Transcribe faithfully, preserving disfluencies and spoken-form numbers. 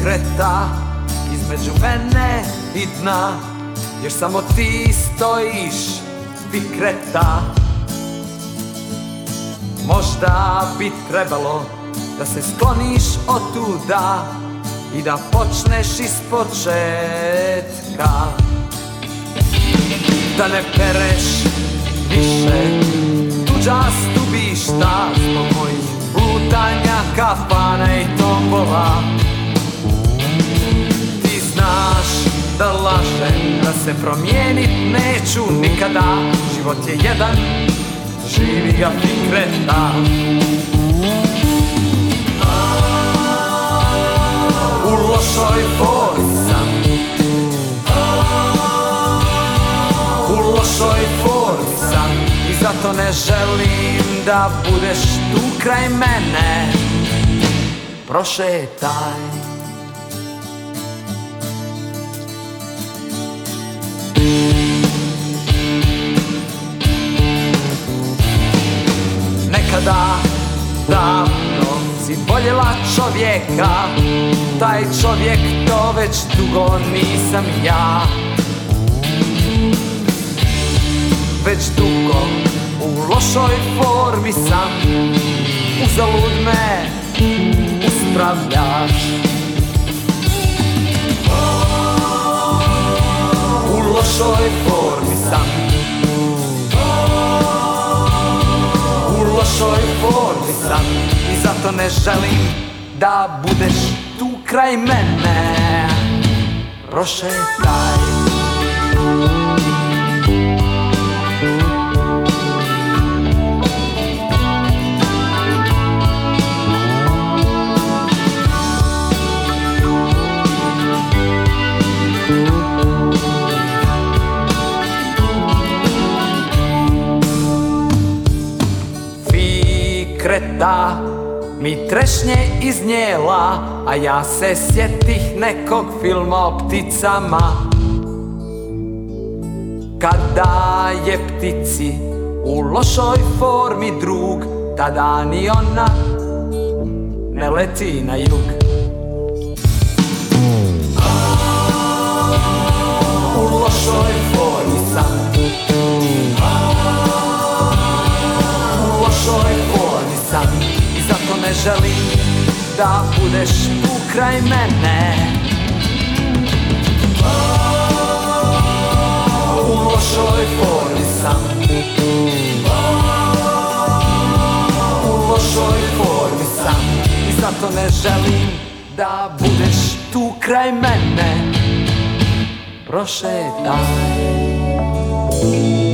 kreta između mene i dna, jer samo ti stojiš vikreta. Možda bi trebalo da se skloniš otuda i da počneš iz početka, da ne pereš više tuđa stubišta zbog mojih lutanja, kafana i tombola. Ti znaš da lažem, da se promijenit neću nikada. Život je jedan, živi ga fikreta. U lošoj formi sam, u lošoj formi sam i zato ne želim da budeš tu kraj mene. Prošetaj. Nekada davno si voljela čovjeka, taj čovjek to već dugo nisam ja. Već dugo u lošoj formi sam, uzalud me uspravljaš. U lošoj formi sam, u lošoj formi sam i zato ne želim da budeš tu kraj mene. Prošetaj. Kreta mi trešnje iznijela, a ja se sjetih nekog filma o pticama. Kada je ptici u lošoj formi drug, tada ni ona ne leti na jug. U lošoj formi sam, u lošoj formi sam i zato ne želim da budeš tu kraj mene. U lošoj formi sam, u lošoj formi sam i zato ne želim da budeš tu kraj mene. Prošetaj.